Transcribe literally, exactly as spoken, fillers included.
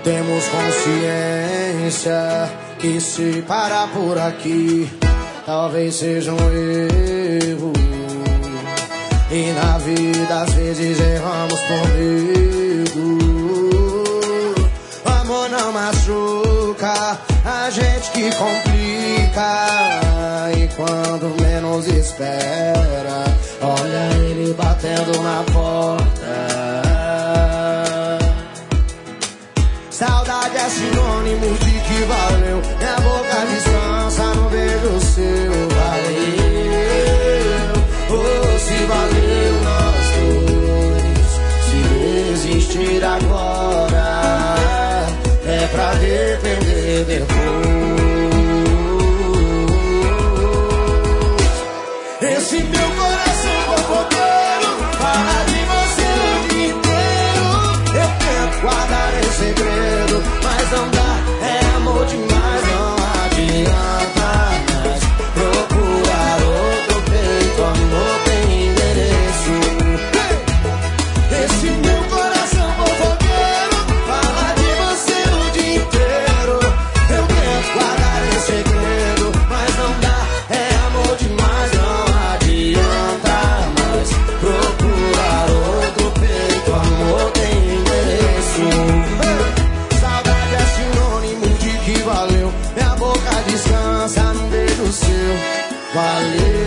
Temos consciência que se parar por aqui talvez seja um erro. E na vida às vezes erramos por medo. O amor não machuca, a gente que complica. E quando menos espera, olha ele batendo na porta. Saudade é sinônimo de que valeu. Minha boca descansa no beijo seu. Valeu, oh, se valeu nós dois. Se existir agora é pra depender depois. Esse meu coração fofoqueiro fala de você o dia inteiro. Eu tento guardar em segredo, mas não dá, é amor demais, não adianta mais procurar outro peito, amor tem endereço. Esse meu coração fofoqueiro fala de você o dia inteiro. Eu tento guardar em segredo, mas não dá, é amor demais, não adianta mais procurar outro peito, amor tem endereço. Saudade é sinônimo de que valeu. Minha boca descansa num beijo seu. Valeu.